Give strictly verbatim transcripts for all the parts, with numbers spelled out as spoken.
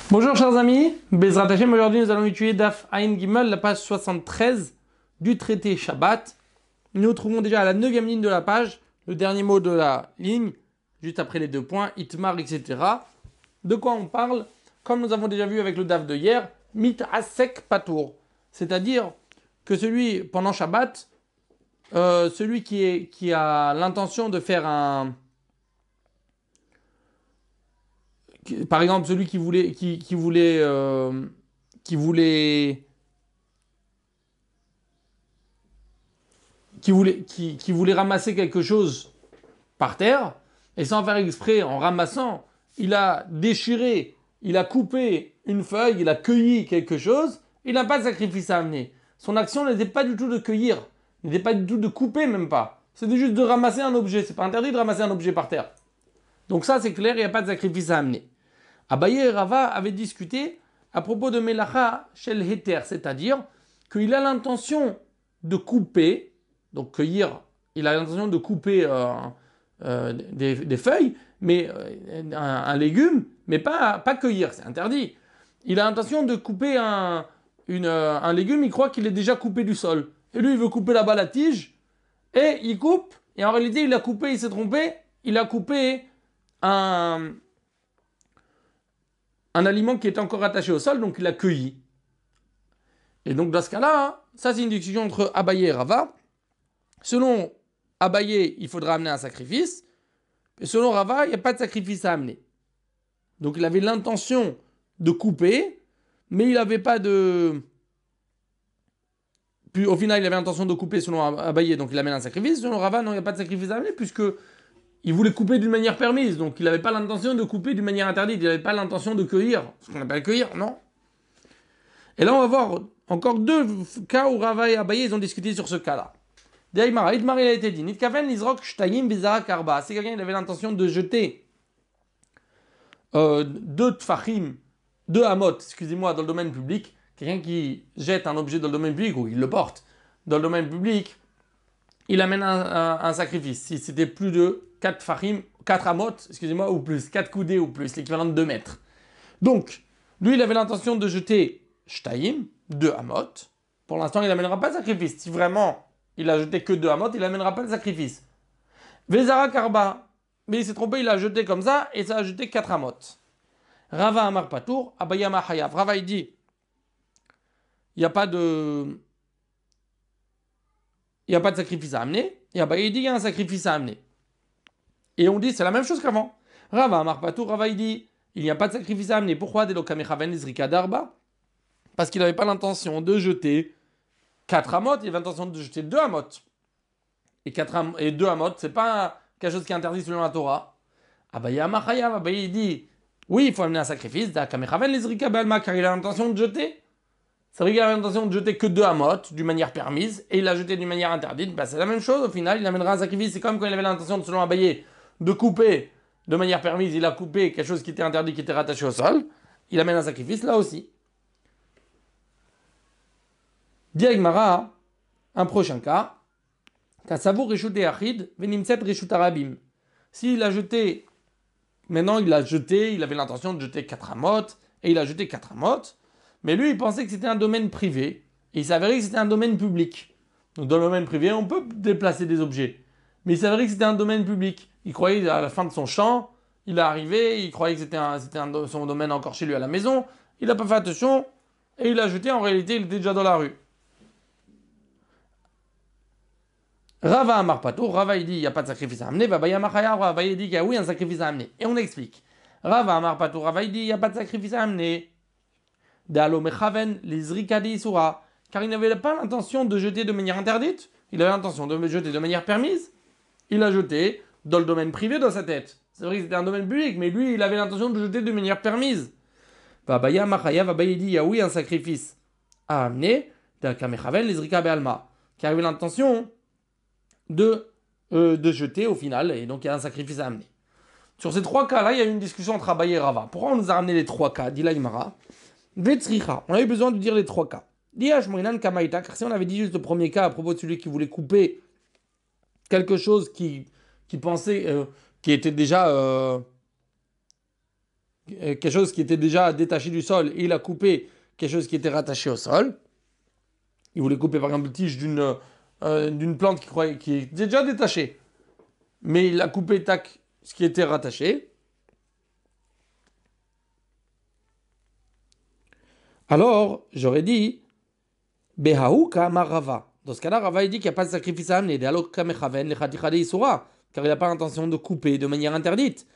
Bonjour chers amis, Bezrat Hashem, aujourd'hui nous allons étudier Daf Ayin Gimel, la page soixante-treize du traité Shabbat. Nous nous trouvons déjà à la neuvième ligne de la page, le dernier mot de la ligne, juste après les deux points, Itmar, et cetera. De quoi on parle? Comme nous avons déjà vu avec le Daf de hier, Mit Asek Patour, c'est-à-dire que celui, pendant Shabbat, euh, celui qui, est, qui a l'intention de faire un... Par exemple, celui qui voulait, qui, qui voulait, euh, qui voulait, qui voulait, qui, qui voulait ramasser quelque chose par terre, et sans faire exprès, en ramassant, il a déchiré, il a coupé une feuille, il a cueilli quelque chose, il n'a pas de sacrifice à amener. Son action n'était pas du tout de cueillir, n'était pas du tout de couper, même pas. C'était juste de ramasser un objet. C'est pas interdit de ramasser un objet par terre. Donc ça, c'est clair, il n'y a pas de sacrifice à amener. Abaye et Rava avaient discuté à propos de Melacha Shel Heter, c'est-à-dire qu'il a l'intention de couper, donc cueillir, il a l'intention de couper euh, euh, des, des feuilles, mais euh, un, un légume, mais pas, pas cueillir, c'est interdit. Il a l'intention de couper un, une, euh, un légume, il croit qu'il est déjà coupé du sol. Et lui, il veut couper là-bas la tige, et il coupe, et en réalité, il a coupé, il s'est trompé, il a coupé un... un aliment qui est encore attaché au sol, donc il l'a cueilli. Et donc dans ce cas-là, ça c'est une discussion entre Abaye et Rava. Selon Abaye, il faudra amener un sacrifice, et selon Rava, il n'y a pas de sacrifice à amener. Donc il avait l'intention de couper, mais il n'avait pas de... Puis au final, il avait l'intention de couper selon Abaye, donc il amène un sacrifice. Selon Rava, non, il n'y a pas de sacrifice à amener, puisque il voulait couper d'une manière permise, donc il n'avait pas l'intention de couper d'une manière interdite, il n'avait pas l'intention de cueillir, ce qu'on appelle cueillir, non. Et là, on va voir encore deux cas où Rava et Abaye ils ont discuté sur ce cas-là. D'aïmar, Idmar, il a été dit, Nitkaven, Nizrok, Shtayim, Bizarak, Arba. C'est quelqu'un qui avait l'intention de jeter euh, deux tfachim, deux hamot, excusez-moi, dans le domaine public. Quelqu'un qui jette un objet dans le domaine public, ou il le porte dans le domaine public, il amène un, un, un sacrifice. Si c'était plus de quatre fachim, quatre amot, excusez-moi, ou plus, quatre coudées ou plus, l'équivalent de deux mètres. Donc, lui, il avait l'intention de jeter shtaïm, deux amot. Pour l'instant, il n'amènera pas de sacrifice. Si vraiment il a jeté que deux amot, il n'amènera pas de sacrifice. Vezara karba, mais il s'est trompé, il a jeté comme ça, et ça a jeté quatre amot. Rava amar patour, abayama hayav. Rava, il dit, il n'y a pas de... il n'y a pas de sacrifice à amener. Et Abaye dit, il y a un sacrifice à amener. Et on dit, c'est la même chose qu'avant. Rava amar patour, Rava, il dit, il n'y a pas de sacrifice à amener. Pourquoi? Parce qu'il n'avait pas l'intention de jeter quatre amot, il avait l'intention de jeter deux amot. Et, quatre am- et deux amot, c'est pas quelque chose qui est interdit selon la Torah. Abaye amar hayav, Abaye dit, oui, il faut amener un sacrifice, car il a l'intention de jeter. C'est vrai qu'il avait l'intention de jeter que deux amot d'une manière permise et il l'a jeté d'une manière interdite. Ben, c'est la même chose au final, il amènera un sacrifice. C'est comme quand il avait l'intention, selon Abaye, de couper de manière permise, il a coupé quelque chose qui était interdit, qui était rattaché au sol. Il amène un sacrifice là aussi. Diagmara, un prochain cas. Kassavou reshuté achid, venimset reshut arabim. S'il a jeté, maintenant il a jeté, il avait l'intention de jeter quatre amot et il a jeté quatre amot. Mais lui, il pensait que c'était un domaine privé. Et il s'avérait que c'était un domaine public. Donc dans le domaine privé, on peut déplacer des objets. Mais il s'avérait que c'était un domaine public. Il croyait à la fin de son champ, il est arrivé, il croyait que c'était, un, c'était un, son domaine encore chez lui à la maison. Il n'a pas fait attention et il a jeté. En réalité, il était déjà dans la rue. Rava Amar Pato, Rava il dit il n'y a pas de sacrifice à amener. Vabaya Machaya, Rava il dit qu'il y a oui un sacrifice à amener. Et on explique. Rava Amar Pato, Rava il dit il n'y a pas de sacrifice à amener. Car il n'avait pas l'intention de jeter de manière interdite, il avait l'intention de jeter de manière permise. Il a jeté dans le domaine privé dans sa tête. C'est vrai que c'était un domaine public, mais lui, il avait l'intention de jeter de manière permise. Vabaya Machaya, Vabaya dit, il y a oui un sacrifice à amener, car il avait l'intention de, euh, de jeter au final, et donc il y a un sacrifice à amener. Sur ces trois cas-là, il y a eu une discussion entre Abaye et Rava. Pourquoi on nous a ramené les trois cas? Dit l'Aïmara. On a eu besoin de dire les trois cas. Car si on avait dit juste le premier cas à propos de celui qui voulait couper quelque chose qui, qui pensait, euh, qui était déjà, euh, euh, quelque chose qui était déjà détaché du sol et il a coupé quelque chose qui était rattaché au sol. Il voulait couper par exemple le tige d'une euh, d'une plante qui, croyait, qui est déjà détachée. Mais il a coupé tac, ce qui était rattaché. Alors, j'aurais dit, Behaouka Marava. Dans ce cas-là, Rava il dit qu'il n'y a pas de sacrifice à amener. Car il n'a pas l'intention de couper de manière interdite.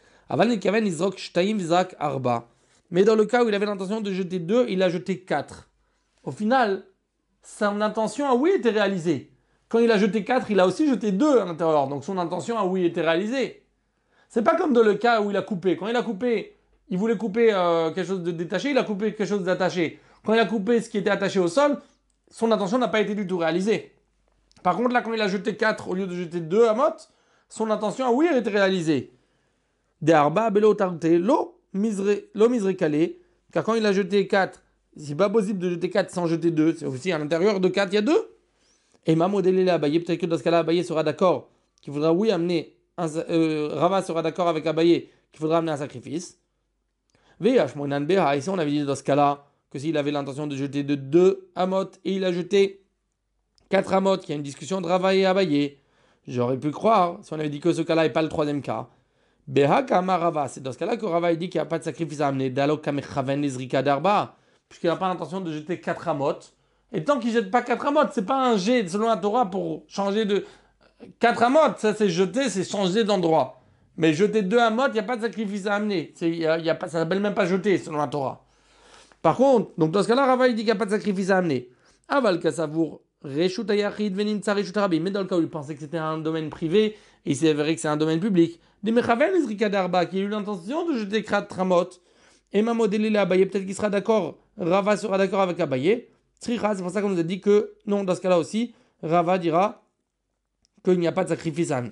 Mais dans le cas où il avait l'intention de jeter deux, il a jeté quatre. Au final, son intention à oui était réalisée. Quand il a jeté quatre, il a aussi jeté deux à l'intérieur. Donc son intention à oui était réalisée. C'est pas comme dans le cas où il a coupé. Quand il a coupé, il voulait couper euh, quelque chose de détaché, il a coupé quelque chose d'attaché. Quand il a coupé ce qui était attaché au sol, son intention n'a pas été du tout réalisée. Par contre, là, quand il a jeté quatre au lieu de jeter deux à mot, son intention a oui été réalisée. De arba belo tarte lo misre calé. Car quand il a jeté quatre, c'est pas possible de jeter quatre sans jeter deux. C'est aussi à l'intérieur de quatre, il y a deux. Et ma modèle là, Abaye, peut-être que dans ce cas-là, Abaye sera d'accord qu'il faudra oui amener. Un, euh, Rava sera d'accord avec Abaye qu'il faudra amener un sacrifice. Ici, on avait dit dans ce cas-là que s'il avait l'intention de jeter de deux amot et il a jeté quatre amot, qu'il y a une discussion de Rava et Abaye, j'aurais pu croire, si on avait dit que ce cas-là n'est pas le troisième cas. Rava, c'est dans ce cas-là que Rava dit qu'il n'y a pas de sacrifice à amener. Puisqu'il n'a pas l'intention de jeter quatre amot. Et tant qu'il ne jette pas quatre amot, c'est pas un jet selon la Torah pour changer de. quatre amot, ça c'est jeter, c'est changer d'endroit. Mais jeter deux amot, il n'y a pas de sacrifice à amener. C'est, y a, y a pas, ça s'appelle même pas jeter selon la Torah. Par contre, donc dans ce cas-là, Rava il dit qu'il n'y a pas de sacrifice à amener. Aval Kasavour, Reshut Ayachid, Venim Tsar Reshut Rabbi. Mais dans le cas où il pensait que c'était un domaine privé, et il s'est avéré que c'est un domaine public. Des Mechaven Ezrika Darba, qui a eu l'intention de jeter quatre amot. Et ma modèle là, Abaye, peut-être qu'il sera d'accord. Rava sera d'accord avec Abaye. Tzricha, c'est pour ça qu'on nous a dit que, non, dans ce cas-là aussi, Rava dira qu'il n'y a pas de sacrifice à amener.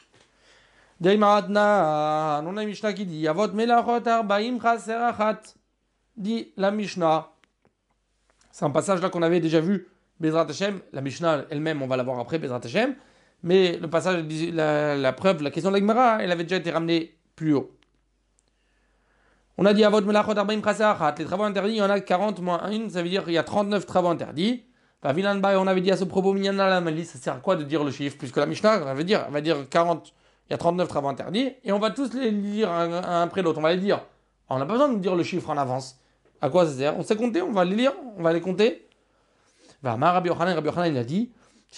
Deimaratna, on a une Mishnah qui dit Yavot melachot arbaim chaser achat. Dit la Mishnah. C'est un passage là qu'on avait déjà vu, Bezrat Hashem. La Mishnah elle-même, on va la voir après, Bezrat Hashem. Mais le passage, la, la preuve, la question de la Gemara, elle avait déjà été ramenée plus haut. On a dit Avot melachot arbaim chaser achat. Les travaux interdits, il y en a quarante moins un, ça veut dire qu'il y a trente-neuf travaux interdits. On avait dit à ce propos, Minyana la Mali, ça sert à quoi de dire le chiffre? Puisque la Mishnah, elle va dire, elle va dire quarante, il y a trente-neuf travaux interdits, et on va tous les lire un, un après l'autre. On va les dire. On n'a pas besoin de dire le chiffre en avance. À quoi ça sert? On sait compter, on va les lire, on va les compter. Rabbi Yochanan, Rabbi Yochanan, il a dit,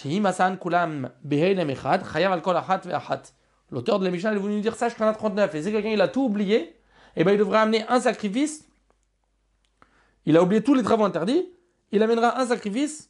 l'auteur de la Mishnah, il est venu nous dire, sache qu'il y en a trente-neuf, et si quelqu'un il a tout oublié, et ben il devrait amener un sacrifice. Il a oublié tous les travaux interdits, il amènera un sacrifice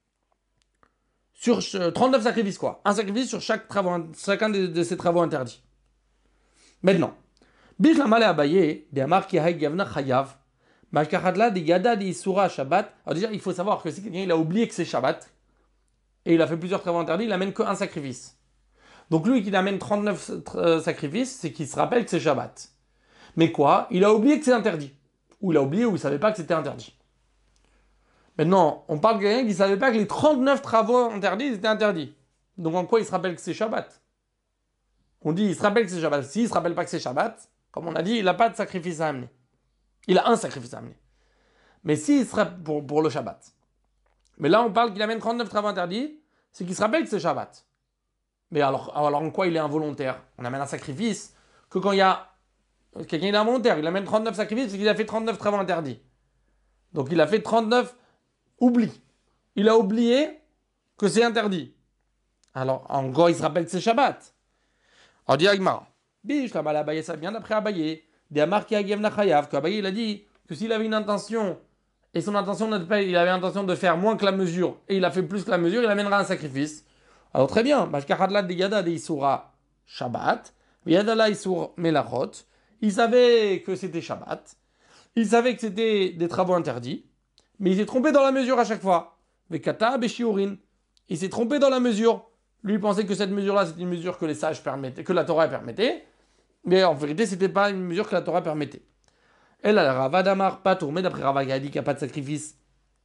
sur trente-neuf sacrifices, quoi. Un sacrifice sur chaque travaux, chacun de, de ces travaux interdits. Maintenant, Bishlamal et Abaye, des Amar qui haï gavna chayav, Mashkachadla de Yada de Isura Shabbat. Alors déjà, il faut savoir que si quelqu'un il a oublié que c'est Shabbat, et il a fait plusieurs travaux interdits, il amène qu'un sacrifice. Donc lui qui amène trente-neuf euh, sacrifices, c'est qu'il se rappelle que c'est Shabbat. Mais quoi? Il a oublié que c'est interdit. Ou il a oublié ou il ne savait pas que c'était interdit. Maintenant, on parle de quelqu'un qui ne savait pas que les trente-neuf travaux interdits étaient interdits. Donc en quoi il se rappelle que c'est Shabbat? On dit il se rappelle que c'est Shabbat. S'il ne se rappelle pas que c'est Shabbat, comme on a dit, il n'a pas de sacrifice à amener. Il a un sacrifice à amener. Mais s'il sera pour, pour le Shabbat. Mais là, on parle qu'il amène trente-neuf travaux interdits, c'est qu'il se rappelle que c'est Shabbat. Mais alors, alors en quoi il est involontaire? On amène un sacrifice que quand il y a quelqu'un il est involontaire, il amène trente-neuf sacrifices, c'est qu'il a fait trente-neuf travaux interdits. Donc il a fait trente-neuf oublis. Il a oublié que c'est interdit. Alors, en quoi il se rappelle que c'est Shabbat? On dit Agmara. Biche, la mal Abaye, ça vient d'après Abaye. Des Amarki Agevna Chayav, qu'Abaye il a dit que s'il avait une intention, et son intention n'était pas, il avait l'intention de faire moins que la mesure, et il a fait plus que la mesure, il amènera un sacrifice. Alors très bien, Mashkachadla de Yada de Isura Shabbat, Yadala Isur Melachot, il savait que c'était Shabbat, il savait que c'était des travaux interdits, mais il s'est trompé dans la mesure à chaque fois. Vekata Beshiurin, il s'est trompé dans la mesure. Lui il pensait que cette mesure-là, c'était une mesure que les sages permettaient, que la Torah permettait, mais en vérité, c'était pas une mesure que la Torah permettait. Elle a Rava d'Amar pas tourné d'après Rava qui a dit qu'il n'y a pas de sacrifice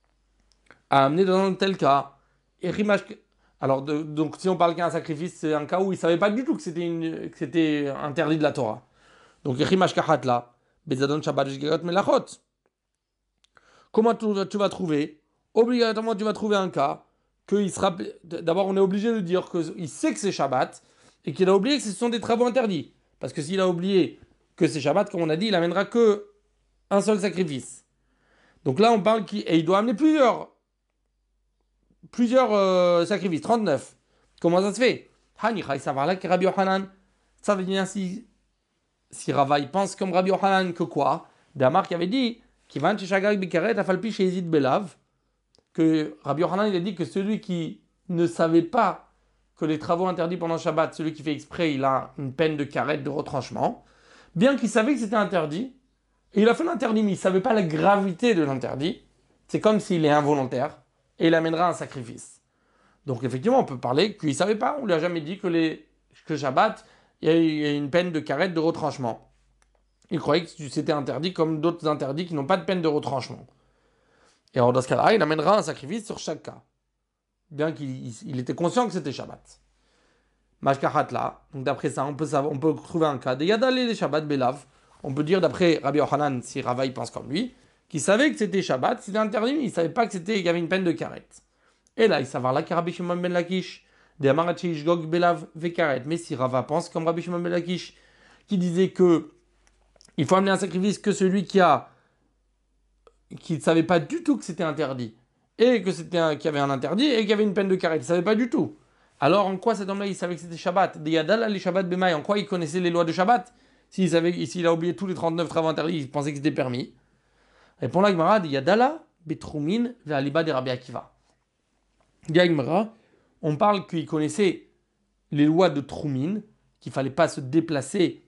à amener dans un tel cas. Et Rimash, alors de, donc si on parle qu'un sacrifice, c'est un cas où il ne savait pas du tout que c'était, une, que c'était interdit de la Torah. Donc Rimash Kahatla, Bezadon Shabbat Shgirat Melachot. Comment tu, tu vas trouver? Obligatoirement, tu vas trouver un cas que il sera. D'abord, on est obligé de dire qu'il sait que c'est Shabbat et qu'il a oublié que ce sont des travaux interdits. Parce que s'il a oublié que c'est Shabbat, comme on a dit, il amènera que un seul sacrifice. Donc là, on parle qu'il et il doit amener plusieurs, plusieurs euh, sacrifices, trente-neuf. Comment ça se fait? Ça veut dire si, si Rava il pense comme Rabbi Yochanan que quoi? Damar qui avait dit que Rabbi Yochanan il a dit que celui qui ne savait pas que les travaux interdits pendant Shabbat, celui qui fait exprès, il a une peine de karet, de retranchement, bien qu'il savait que c'était interdit, et il a fait l'interdit, mais il ne savait pas la gravité de l'interdit. C'est comme s'il est involontaire, et il amènera un sacrifice. Donc effectivement, on peut parler qu'il ne savait pas, on ne lui a jamais dit que, les, que Shabbat, il y a une peine de karet, de retranchement. Il croyait que c'était interdit comme d'autres interdits qui n'ont pas de peine de retranchement. Et alors dans ce cas-là, il amènera un sacrifice sur chaque cas. Bien qu'il il était conscient que c'était Shabbat. Mashkahat là, donc d'après ça, on peut, savoir, on peut trouver un cas de Yadalé les Shabbat Belav. On peut dire d'après Rabbi Yochanan, si Rava il pense comme lui, qu'il savait que c'était Shabbat, c'était interdit, mais il ne savait pas que c'était, qu'il y avait une peine de karet. Et là, il savait là que Rabbi Shimon ben Lakish, de Amarachi Shgog Belav Vekaret. Mais si Rava pense comme Rabbi Shimon ben Lakish, qui disait que il faut amener un sacrifice que celui qui a qui ne savait pas du tout que c'était interdit, et que c'était un, qu'il y avait un interdit, et qu'il y avait une peine de karet, il ne savait pas du tout. Alors en quoi cet homme-là, il savait que c'était Shabbat? Des Yadala les Shabbat Bemaï, en quoi il connaissait les lois de Shabbat? S'il savait, s'il a oublié tous les trente-neuf travaux interdits, il pensait que c'était permis. Répond la Gemara, des Yadala Betrumin Ve'aliba de Rabbi Akiva. Gemara, on parle qu'il connaissait les lois de Trumin, qu'il ne fallait pas se déplacer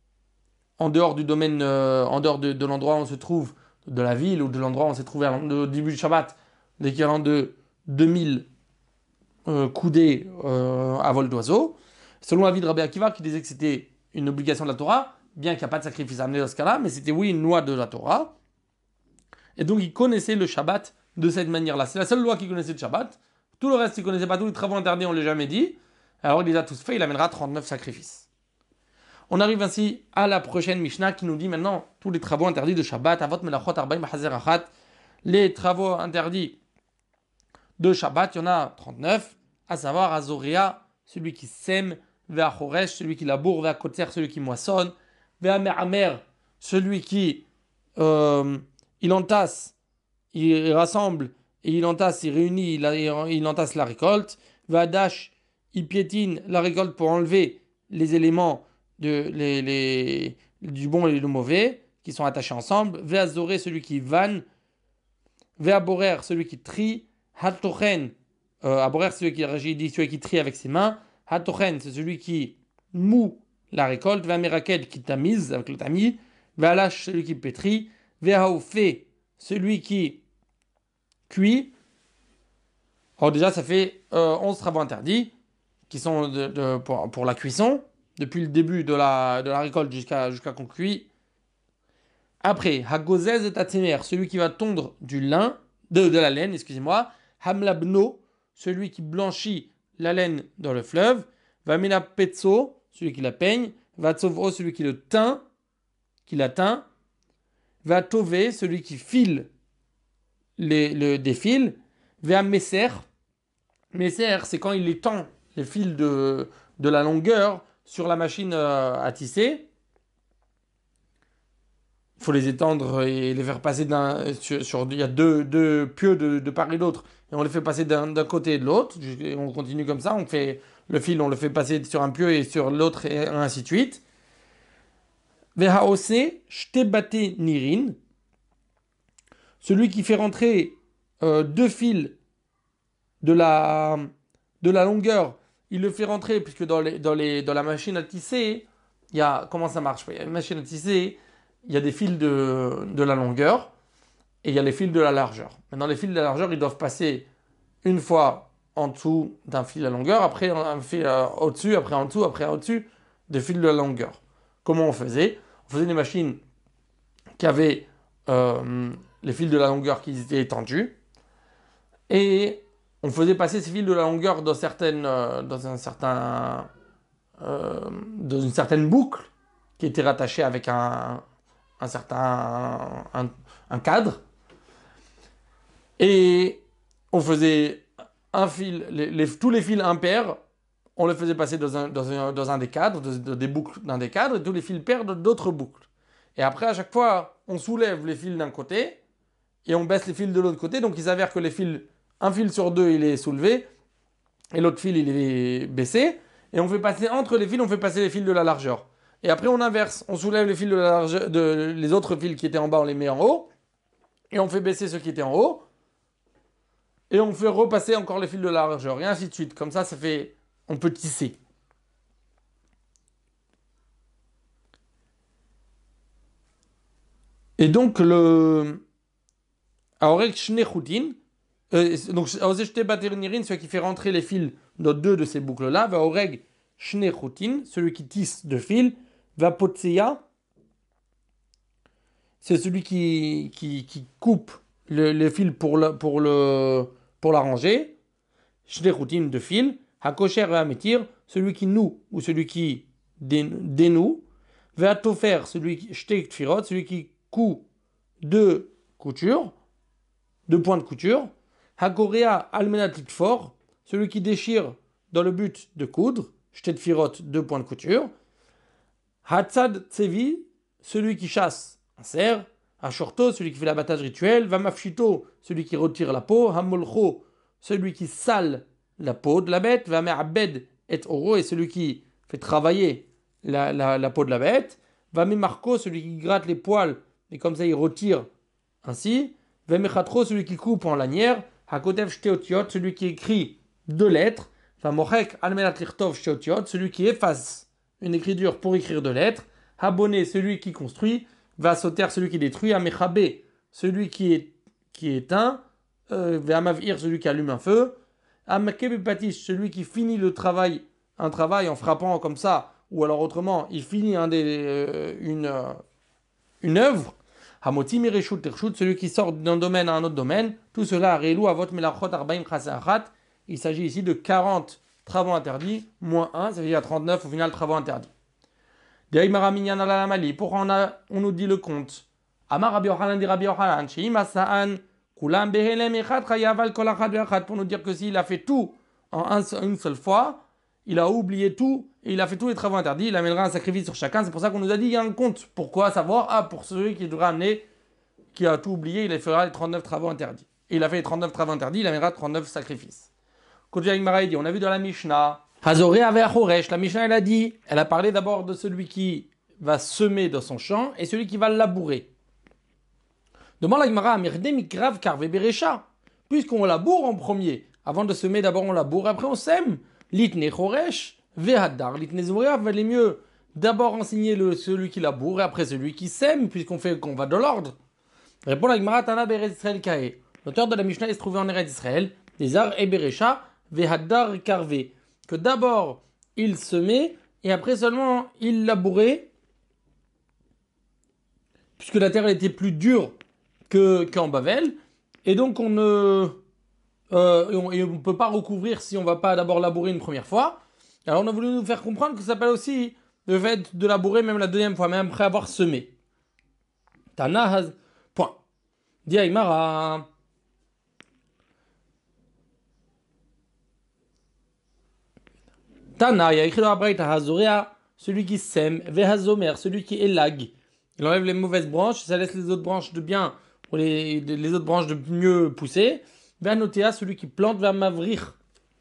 en dehors du domaine, euh, en dehors de, de l'endroit où on se trouve, de la ville ou de l'endroit où on s'est trouvé au début du Shabbat, l'équivalent de deux mille euh, coudées euh, à vol d'oiseau. Selon l'avis de Rabbi Akiva, qui disait que c'était une obligation de la Torah, bien qu'il n'y a pas de sacrifice à amener dans ce cas-là, mais c'était oui une loi de la Torah. Et donc il connaissait le Shabbat de cette manière-là. C'est la seule loi qu'il connaissait de Shabbat. Tout le reste, il ne connaissait pas tous les travaux interdits, on ne l'a jamais dit. Alors il les a tous faits, il amènera trente-neuf sacrifices. On arrive ainsi à la prochaine Mishnah qui nous dit maintenant tous les travaux interdits de Shabbat, Avot Melachot Arbaim Hazer Achat. Les travaux interdits de Shabbat, il y en a trente-neuf, à savoir Azoria, celui qui sème, Ve'achoresh, celui qui laboure, Ve'akotzer, celui qui moissonne, Ve'amer, celui qui euh, il entasse, il rassemble, et il entasse, il réunit, il, il entasse la récolte, Ve'adash, il piétine la récolte pour enlever les éléments de, les, les, du bon et du mauvais qui sont attachés ensemble. Ve'azoré, celui qui vanne. Ve'aborer, celui qui trie. Hatochen, euh, aborer, celui qui, dit, celui qui trie avec ses mains. Hatochen, c'est celui qui moue la récolte. Ve'amerakel, qui tamise avec le tamis. Ve'alash, celui qui pétrit. Ve'aoufé, celui qui cuit. Alors déjà, ça fait euh, onze travaux interdits qui sont de, de, pour, pour la cuisson, depuis le début de la, de la récolte jusqu'à, jusqu'à qu'on cuit. Après, Hagozez et Tatsemer, celui qui va tondre du lin, de, de la laine, excusez-moi. Hamlabno, celui qui blanchit la laine dans le fleuve. Vamina Petso, celui qui la peigne. Vatsovro, celui qui le teint, qui la teint. Vatové, celui qui file les, le, des fils. Veamesser, Messer, c'est quand il étend les fils de, de la longueur sur la machine euh, à tisser. Il faut les étendre et les faire passer d'un... Sur, sur, il y a deux, deux pieux de, de part et d'autre. Et on les fait passer d'un, d'un côté et de l'autre. Et on continue comme ça. On fait le fil, on le fait passer sur un pieu et sur l'autre et ainsi de suite. Vehaose, shtebate nirin. Celui qui fait rentrer euh, deux fils de la, de la longueur, il le fait rentrer, puisque dans, les, dans, les, dans la machine à tisser, il y a, comment ça marche? Il y a une machine à tisser, il y a des fils de, de la longueur, et il y a les fils de la largeur. Maintenant, les fils de la largeur, ils doivent passer une fois en dessous d'un fil de la longueur, après un fil euh, au-dessus, après en dessous, après au-dessus des fils de la longueur. Comment on faisait? On faisait des machines qui avaient euh, les fils de la longueur qui étaient étendus, et on faisait passer ces fils de la longueur dans, certaines, euh, dans, un certain, euh, dans une certaine boucle qui était rattachée avec un, un certain un, un cadre. Et on faisait un fil, les, les, tous les fils impairs, on les faisait passer dans un, dans un, dans un des cadres, dans, dans des boucles d'un des cadres, et tous les fils pairs d'autres boucles. Et après, à chaque fois, on soulève les fils d'un côté, et on baisse les fils de l'autre côté. Donc il s'avère que les fils, un fil sur deux, il est soulevé, et l'autre fil, il est baissé. Et on fait passer, entre les fils, on fait passer les fils de la largeur. Et après, on inverse. On soulève les fils de la largeur, de, les autres fils qui étaient en bas, on les met en haut. Et on fait baisser ceux qui étaient en haut. Et on fait repasser encore les fils de la largeur. Et ainsi de suite. Comme ça, ça fait, on peut tisser. Et donc, le... Aorek Shnechutin, euh, donc Aozeshte Baternirin, celui qui fait rentrer les fils dans deux de ces boucles-là, va Aorek Shnechutin, celui qui tisse deux fils, va Potseya, c'est celui qui, qui, qui coupe le, les fils pour, le, pour, le, pour l'arranger, Shnechutin de fils, Hakosher va Ametir, celui qui noue ou celui qui dénoue, va Tofer, celui qui Shtek Tfirot, celui qui coud deux coutures, deux points de couture. Hakorea almenat litfor, celui qui déchire dans le but de coudre. Shtet firot, deux points de couture. Hatzad tsevi, celui qui chasse un cerf. Hashorto, celui qui fait l'abattage rituel. Vamafshito, celui qui retire la peau. Hamolcho, celui qui sale la peau de la bête. Vame'abed et oro, et celui qui fait travailler la, la, la peau de la bête. Vamemarko, celui qui gratte les poils, et comme ça il retire ainsi. Vemechatro, celui qui coupe en lanière. Hakotev shteotiot, celui qui écrit deux lettres. Vamochek almenat lirtov shteotiot, celui qui efface une écriture pour écrire deux lettres. Habone, celui qui construit. Vasoter, celui qui détruit. Amechabe, celui qui, est, qui éteint. Euh, Ve'amavir, celui qui allume un feu. Amakebepatish, celui qui finit le travail, un travail en frappant comme ça. Ou alors autrement, il finit un des, euh, une, euh, une œuvre. Hamoti mireshut tershut, celui qui sort d'un domaine à un autre domaine. Tout cela, réelou avot melachot arbaim chaseachat. Il s'agit ici de quarante travaux interdits, moins un, ça veut dire trente-neuf au final travaux interdits. Deimara minyan ala lamali, pourquoi on, a, on nous dit le compte? Amar Rabbi Yochanan di Rabbi Yochanan, sheim asa'an, kulam behelem echad chayaval kol achad ve'achad, pour nous dire que s'il a fait tout en un, une seule fois, il a oublié tout, et il a fait tous les travaux interdits, il amènera un sacrifice sur chacun. C'est pour ça qu'on nous a dit il y a un compte. Pourquoi savoir? Ah, pour celui qui devra amener, qui a tout oublié, il fera les trente-neuf travaux interdits. Et il a fait les trente-neuf travaux interdits, il amènera trente-neuf sacrifices. Côté Agmara, il dit, on a vu dans la Mishnah, Hazoré avait Achoresh, la Mishnah elle a dit, elle a parlé d'abord de celui qui va semer dans son champ et celui qui va labourer. Demande la Gemara, Mirdé mikrav karve berecha, puisqu'on laboure en premier. Avant de semer, d'abord on laboure, après on sème. Litne choresh, vehadar, litne zoria, valait mieux d'abord enseigner le, celui qui laboure et après celui qui sème, puisqu'on fait qu'on va de l'ordre. Répond la Gemara, Tana Beretz Israël Kae. L'auteur de la Mishnah se trouvait en Eretz Israël, des arts et berecha, vehadar karve. Que d'abord il semait et après seulement il labourait, puisque la terre était plus dure que, qu'en Bavel, et donc on ne euh, on ne peut pas recouvrir si on ne va pas d'abord labourer une première fois. Alors on a voulu nous faire comprendre que ça s'appelle aussi le fait de labourer même la deuxième fois, même après avoir semé. Tana, point. Di Aymara. Tana, il y a écrit dans la Braïta, Hazorea, celui qui sème, Vehazomer, celui qui élague. Il enlève les mauvaises branches, ça laisse les autres branches de bien, ou les, les autres branches de mieux pousser. Veanotea, celui qui plante, Vehamavrir.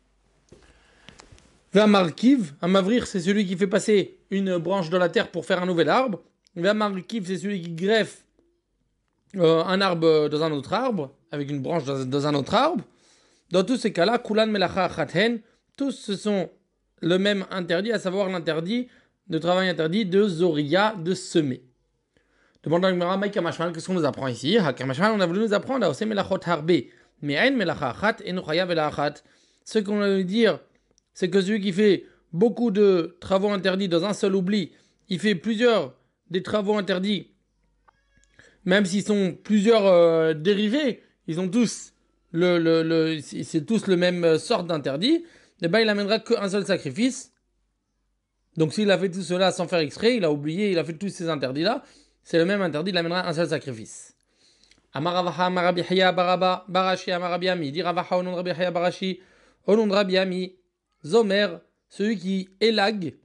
Vehamarkiv, un mavrir, c'est celui qui fait passer une branche dans la terre pour faire un nouvel arbre. Vehamarkiv, c'est celui qui greffe euh, un arbre dans un autre arbre, avec une branche dans, dans un autre arbre. Dans tous ces cas-là, Kulan Melacha Khathen, tous ce sont le même interdit, à savoir l'interdit de travail interdit de Zoria, de semer. Demande à Gemara, Maïka Mashmal, qu'est-ce qu'on nous apprend ici? Hakar Mashmal, on a voulu nous apprendre à Osem Melachot Harbe, mais Ain Melacha Achat et Nuchaya Velachat. Ce qu'on veut dire, c'est que celui qui fait beaucoup de travaux interdits dans un seul oubli, il fait plusieurs des travaux interdits, même s'ils sont plusieurs euh, dérivés, ils ont tous le, le, le c'est tous le même sorte d'interdit. Eh ben, il n'amènera qu'un seul sacrifice. Donc s'il a fait tout cela sans faire exprès, il a oublié, il a fait tous ces interdits-là, c'est le même interdit, il amènera un seul sacrifice. Amaravaha, Amarabi Haya, Baraba, Barashi, Amarabi Ami, dit Ravaha au nom de Rabbi Haya, Barashi, au nom de Rabbi Ami, Zomer, celui qui élague,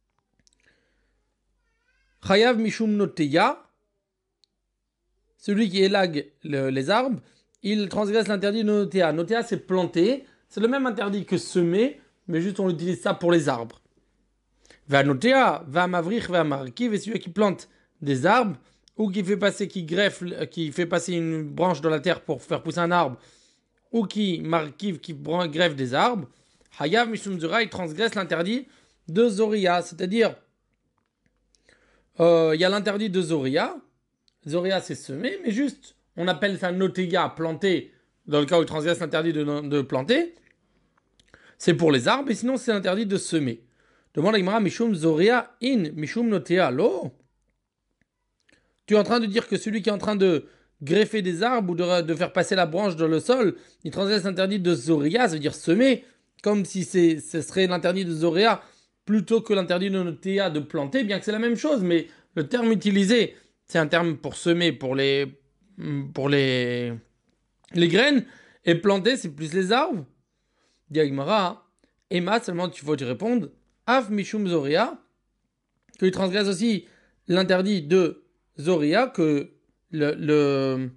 Chayav Mishum Noteya, celui qui élague le, les arbres, il transgresse l'interdit de Notea. Notea, c'est planter, c'est le même interdit que semer, mais juste on utilise ça pour les arbres. Va Notea, va Mavrich, va Markiv, et celui qui plante des arbres, ou qui fait passer, qui greffe, qui fait passer une branche dans la terre pour faire pousser un arbre, ou qui markiv, qui greffe des arbres, Hayav Mishum Zura, il transgresse l'interdit de Zoria, c'est-à-dire, euh, il y a l'interdit de Zoria. Zoria, c'est semer, mais juste, on appelle ça Noteya, planter, dans le cas où il transgresse l'interdit de, de planter. C'est pour les arbres, et sinon, c'est l'interdit de semer. Demande à Gemara, Mishum Zoria in, Mishum Noteya, lo. Tu es en train de dire que celui qui est en train de greffer des arbres ou de, de faire passer la branche dans le sol, il transgresse l'interdit de Zoria, ça veut dire semer, comme si c'est, ce serait l'interdit de Zoria plutôt que l'interdit de Noteya de planter, bien que c'est la même chose, mais le terme utilisé, c'est un terme pour semer, pour les, pour les, les graines, et planter, c'est plus les arbres. Diagmara, Emma, seulement tu faut te répondre, Af Mishum Zoria, qu'il transgresse aussi l'interdit de Zoria, que le, le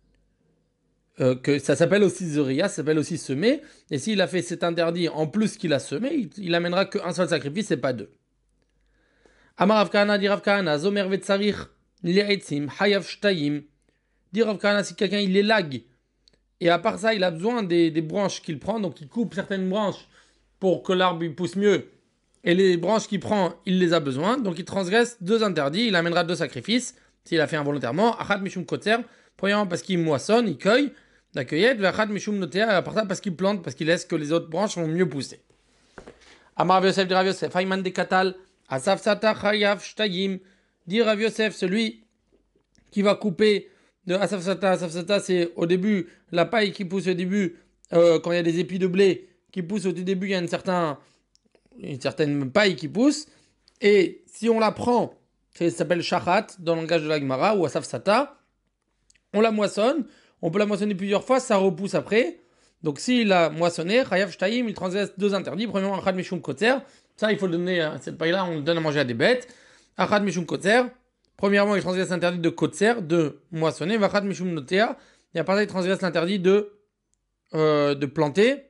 euh, que ça s'appelle aussi Zoria, ça s'appelle aussi semer, et s'il a fait cet interdit en plus qu'il a semé, il, il amènera qu'un seul sacrifice et pas deux. Amar Rav Kahana, dit Rav Kahana, Zomer vetzarich li'etzim hayav shtayim, dit Rav Kahana, si quelqu'un il élague, et à part ça il a besoin des, des branches qu'il prend, donc il coupe certaines branches pour que l'arbre il pousse mieux, et les branches qu'il prend, il les a besoin, donc il transgresse deux interdits, il amènera deux sacrifices, s'il a fait involontairement, Achat Mishum Kotzer, premièrement parce qu'il moissonne, il cueille, la cueillette, Achat Mishum Notea, à part ça parce qu'il plante, parce qu'il laisse que les autres branches vont mieux pousser. Amar Rav Yosef, dit Rav Yosef, Hayman de Katal, Asaf Sata Chayav Shtayim, dit Rav Yosef, celui qui va couper de Asaf Sata, Asaf Sata, c'est au début, la paille qui pousse au début, euh, quand il y a des épis de blé qui poussent au tout début, il y a une certaine, une certaine paille qui pousse, et si on la prend, ça s'appelle shachat dans le langage de la Gemara ou asaf sata. On la moissonne, on peut la moissonner plusieurs fois, ça repousse après. Donc s'il a moissonné, chayav shtayim, il transgresse deux interdits. Premièrement, achad mishum kotzer. Ça, il faut le donner, cette paille-là, on le donne à manger à des bêtes. Achad mishum kotzer. Premièrement, il transgresse l'interdit de kotzer, de moissonner. Vachad mishum notea. Et à part ça, il transgresse l'interdit de, euh, de planter,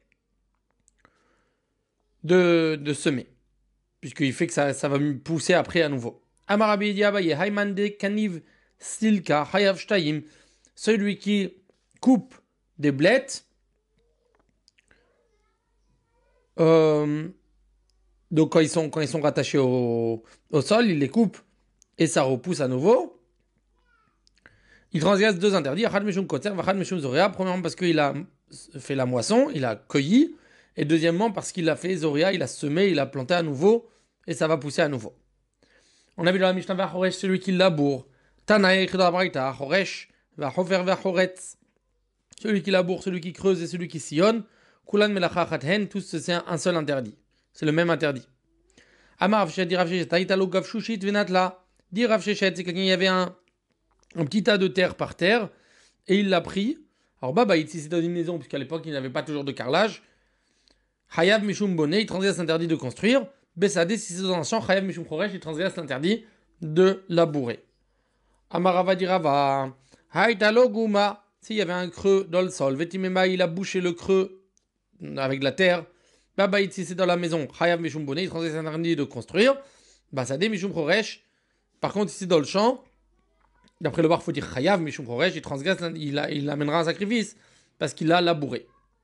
de, de semer. Puisqu'il fait que ça, ça va pousser après à nouveau. Amarabi Diabaye, Haimande Kaniv Stilka, Hayav Shtayim, celui qui coupe des blettes, euh, donc quand ils sont, quand ils sont rattachés au, au sol, il les coupe et ça repousse à nouveau. Il transgresse deux interdits, Achad Mishum Kotzer, Vachad Mishum Zoria, premièrement parce qu'il a fait la moisson, il a cueilli, et deuxièmement parce qu'il a fait Zoria, il a semé, il a planté à nouveau, et ça va pousser à nouveau. On a vu dans la Mishnah Vachoresh, celui qui laboure. Tanaï Chidabraïta, Choresh, Vachofer Vachoretz. Celui qui laboure, celui qui creuse et celui qui sillonne. Kulan Melachachathen, tous c'est un seul interdit. C'est le même interdit. Amar Avshet, dit Rav Sheshet, Taïtalo Gavshushit Venatla. Dit Rav Sheshet, c'est quelqu'un, il y avait un, un petit tas de terre par terre, et il l'a pris. Alors Baba, ici c'est dans une maison, puisqu'à l'époque il n'avait pas toujours de carrelage. Hayav Mishum Bonnet, il transgresse l'interdit de construire. Bessadé, si c'est dans un champ, Chayav Mishum Choresh, il transgresse l'interdit de labourer. Amarava dirava, Haïtalo Gouma, s'il y avait un creux dans le sol, Vetimema, il a bouché le creux avec de la terre. Babaït, si c'est dans la maison, Chayav Mishum Bonnet, il transgresse l'interdit de construire. Bessadé Mishum Choresh, par contre, ici dans le champ, d'après le bar, il faut dire Chayav Mishum Choresh, il transgresse, il, a, il amènera un sacrifice parce qu'il a labouré.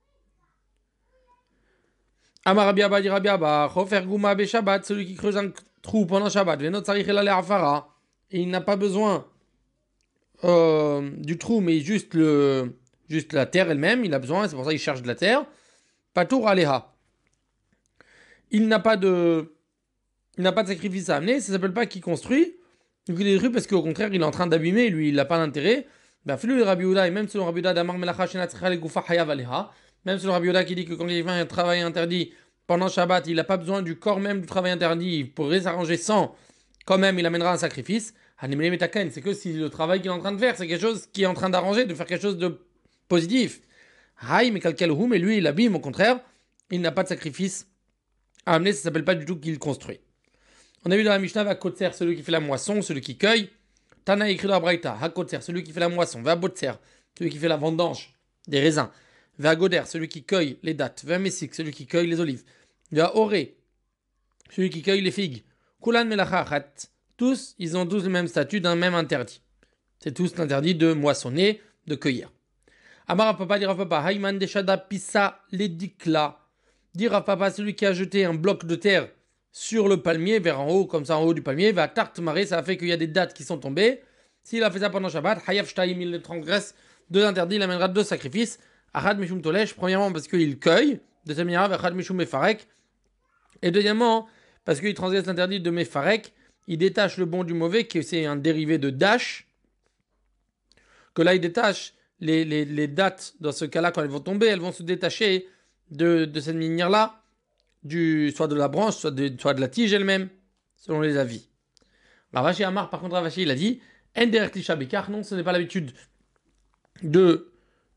Amarabiaba dit Rabiaba, Chofer Gouma be Shabbat, celui qui creuse un trou pendant Shabbat, Venot Sarich el Afara, et il n'a pas besoin euh, du trou, mais juste, le, juste la terre elle-même, il a besoin, c'est pour ça qu'il cherche de la terre. Patour Aleha. Il n'a pas de, il n'a pas de sacrifice à amener, ça s'appelle pas qu'il construit, donc il est détruit parce qu'au contraire, il est en train d'abîmer, lui, il n'a pas d'intérêt. Ben, fais-le Rabbi Yehuda, et même selon Rabbi Yehuda, Damar Melacha Shenat Tzricha Legoufa Hayav Aleha. Même selon Rabbi Yehuda qui dit que quand il fait un travail interdit pendant Shabbat, il n'a pas besoin du corps même du travail interdit, il pourrait s'arranger sans, quand même il amènera un sacrifice. C'est que si le travail qu'il est en train de faire, c'est quelque chose qui est en train d'arranger, de faire quelque chose de positif. Haï, mais kalkelhum, mais lui, il abîme, au contraire, il n'a pas de sacrifice à amener, ça s'appelle pas du tout qu'il construit. On a vu dans la Mishnah, va Kotser, celui qui fait la moisson, celui qui cueille. Tana écrit dans la Braïta, ha Kotser, celui qui fait la moisson. Va Botser, celui qui fait la vendange des raisins. Va Goder, celui qui cueille les dattes. Va Messik, celui qui cueille les olives. Va Oré, celui qui cueille les figues. Kulan Melachachat, tous, ils ont tous le même statut d'un même interdit. C'est tous l'interdit de moissonner, de cueillir. Amara Papa, dira Papa, Haïman Deshada Pissa Ledikla. Dira Papa, celui qui a jeté un bloc de terre sur le palmier, vers en haut, comme ça en haut du palmier, va tarte marée, ça a fait qu'il y a des dattes qui sont tombées. S'il a fait ça pendant Shabbat, Hayav Shtaim, il transgresse deux interdits, il amènera deux sacrifices. Achad Mishum Tolesh, premièrement parce qu'il cueille, deuxièmement, Achad Mishum Mefarek, et deuxièmement, parce qu'il transgresse l'interdit de Mefarek, il détache le bon du mauvais, qui c'est un dérivé de dash, que là il détache les, les, les dattes, dans ce cas-là, quand elles vont tomber, elles vont se détacher de, de cette manière-là, du, soit de la branche, soit de, soit de la tige elle-même, selon les avis. Ravashi Amar, par contre, Ravashi, il a dit, Ender Tisha Bekar, non, ce n'est pas l'habitude de,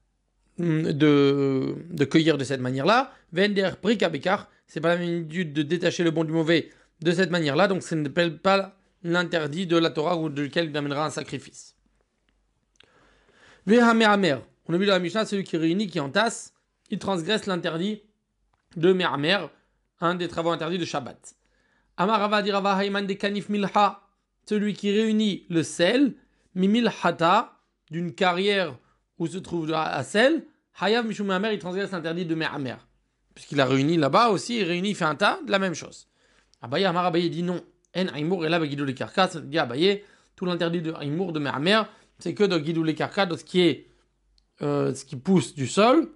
de, de cueillir de cette manière-là. Vender Prika Bekar, c'est pas l'habitude de détacher le bon du mauvais de cette manière-là, donc ce n'est pas l'interdit de la Torah ou de lequel il amènera un sacrifice. Vehamer Amer, on a vu dans la Mishnah, celui qui réunit, qui entasse, il transgresse l'interdit de Me'amer, un des travaux interdits de Shabbat. Amarava dirava hayman de kanif milha, celui qui réunit le sel, mimilhata, d'une carrière où se trouve la sel, hayav mishum me'amer, il transgresse l'interdit de Me'amer. Puisqu'il a réuni là-bas aussi, il réunit, il fait un tas, de la même chose. Abaye, Amar Abaye dit non. En aimour et là, bagidou les karkas, dit Abaye, tout l'interdit de aimour, de Me'amer, c'est que de guidou les karkas, de ce qui est, euh, ce qui pousse du sol.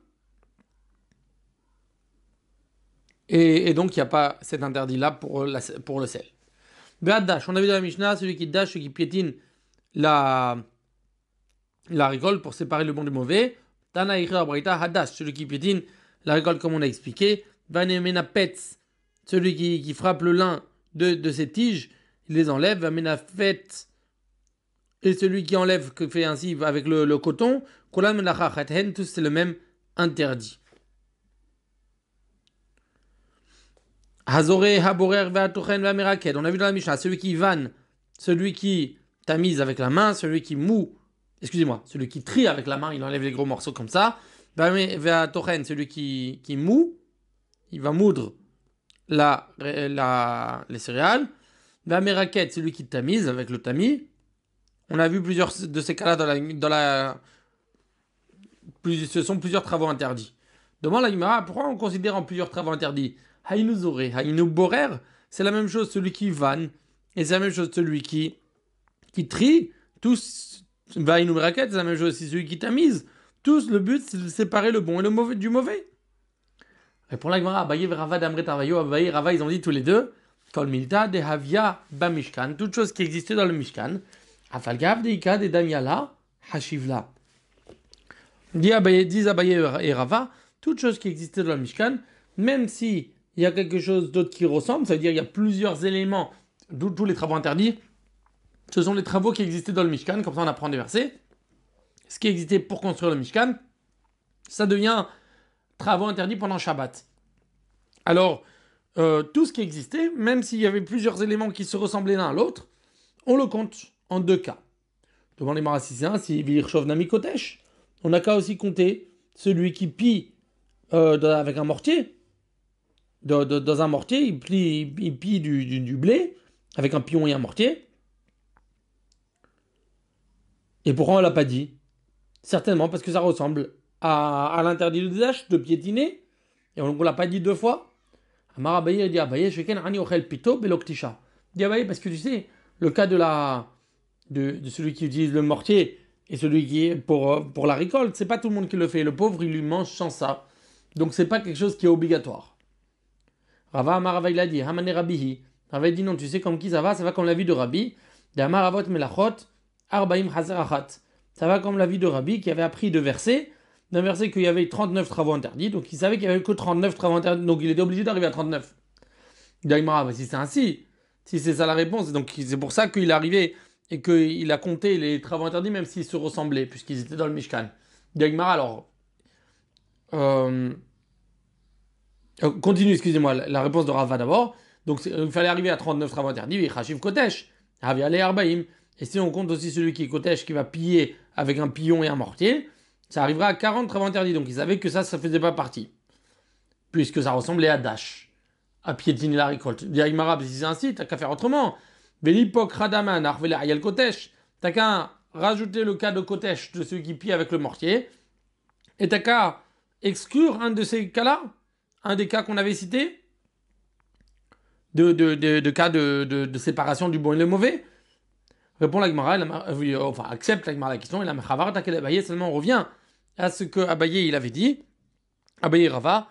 Et, et donc, il n'y a pas cet interdit-là pour, la, pour le sel. Be'adash, on a vu dans la Mishnah, celui qui dash, celui qui piétine la, la récolte pour séparer le bon du mauvais. Tana Ichra Braïta, hadash, celui qui piétine la récolte comme on a expliqué. Vanemena petz, celui qui, qui frappe le lin de, de ses tiges, il les enlève. Vamena fet, et celui qui enlève, que fait ainsi avec le, le coton. Kolan menacha chathen, tous c'est le même interdit. Hazore, Haborer, Veatochen, Vameraket. On a vu dans la Mishnah, celui qui vanne, celui qui tamise avec la main, celui qui moue, excusez-moi, celui qui trie avec la main, il enlève les gros morceaux comme ça. Veatochen, celui qui, qui moue, il va moudre la, la, les céréales. Vameraket, celui qui tamise avec le tamis. On a vu plusieurs de ces cas-là dans la. Dans la plus, ce sont plusieurs travaux interdits. Demande la Gemara, pourquoi on considère en plusieurs travaux interdits? Haïnou zoré, haïnou borer, c'est la même chose celui qui vanne, et c'est la même chose celui qui, qui trie, tous, haïnou raquette, c'est la même chose aussi celui qui tamise. Tous, le but, c'est de séparer le bon et le mauvais du mauvais. Et pour la Gemara, Abaye et Rava d'Amret Arvayo, Abaye et Rava, ils ont dit tous les deux, Kol milta de havia ba mishkan, toute chose qui existait dans le mishkan, afalgav de ika de damiala, hashivla. Dit Abaye, disent Abaye et Rava, toute chose qui existait dans le mishkan, même si il y a quelque chose d'autre qui ressemble, ça veut dire qu'il y a plusieurs éléments, d'où tous les travaux interdits. Ce sont les travaux qui existaient dans le Mishkan, comme ça on apprend des versets. Ce qui existait pour construire le Mishkan, ça devient travaux interdits pendant Shabbat. Alors, euh, tout ce qui existait, même s'il y avait plusieurs éléments qui se ressemblaient l'un à l'autre, on le compte en deux cas. Devant les Marassisiens, si Virchov Nami Kotesh, on n'a qu'à aussi compter celui qui pille euh, avec un mortier. De, de, dans un mortier, il plie, il pille du, du, du blé avec un pion et un mortier. Et pourquoi on ne l'a pas dit? Certainement parce que ça ressemble à, à l'interdit de dash, de piétiner. Et on ne l'a pas dit deux fois. Amar Abaye dit Abaye, Sheken Ani Ochel Pito Beloktisha. Dit Abaye parce que tu sais, le cas de, la, de, de celui qui utilise le mortier et celui qui est pour, pour la récolte, c'est pas tout le monde qui le fait. Le pauvre, il lui mange sans ça. Donc c'est pas quelque chose qui est obligatoire. Rava Amar Rava il a dit Hamane Rabihi. Rava dit non, tu sais comme qui ça va? Ça va comme la vie de Rabbi. De Amar Avot Melachot Arbaim Hazarachat. Ça va comme la vie de Rabbi qui avait appris de versets, d'un verset qu'il y avait trente-neuf travaux interdits, donc il savait qu'il n'y avait que trente-neuf travaux interdits, donc il était obligé d'arriver à trente-neuf. Daïmara, bah si c'est ainsi, si c'est ça la réponse, donc c'est pour ça qu'il est arrivé et qu'il a compté les travaux interdits même s'ils se ressemblaient, puisqu'ils étaient dans le Mishkan. Diagmara, alors, euh, euh, continue, excusez-moi, la, la réponse de Rava d'abord. Donc il fallait arriver à trente-neuf travaux interdits, et Chachiv Kotesh, Ravi Ale Arbaïm. Et si on compte aussi celui qui est Kotesh, qui va piller avec un pillon et un mortier, ça arrivera à quarante travaux interdits. Donc ils savaient que ça, ça faisait pas partie, puisque ça ressemblait à Dash, à piétiner la récolte. Diagmara, si c'est ainsi, t'as qu'à faire autrement. Velipok Radaman, Arvele Ayal Kotesh, t'as qu'à rajouter le cas de Kotesh, de celui qui pille avec le mortier, et t'as qu'à exclure un de ces cas-là, un des cas qu'on avait cités, de, de, de, de cas de, de, de séparation du bon et le mauvais. Répond la Gemara, euh, enfin accepte la Gemara la question, et la Mechavar Takel Abaye, seulement on revient à ce que Abaye il avait dit, Abaye Rava,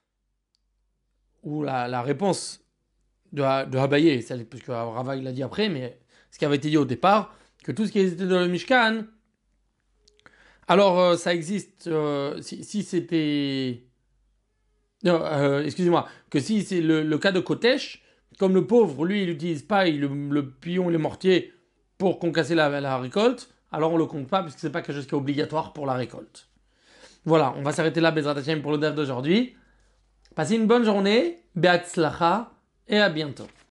ou la, la réponse de, de Abaye, celle, parce que Rava il l'a dit après, mais ce qui avait été dit au départ, que tout ce qui était dans le Mishkan, alors euh, ça existe, euh, si, si c'était... Non, euh, excusez-moi, que si c'est le, le cas de Kotesh, comme le pauvre, lui, il n'utilise pas il, le, le pion et le mortier pour concasser la, la récolte, alors on le compte pas, puisque c'est pas quelque chose qui est obligatoire pour la récolte. Voilà, on va s'arrêter là, Bezrat Hashem, pour le dev d'aujourd'hui. Passez une bonne journée, Beatzlacha, et à bientôt.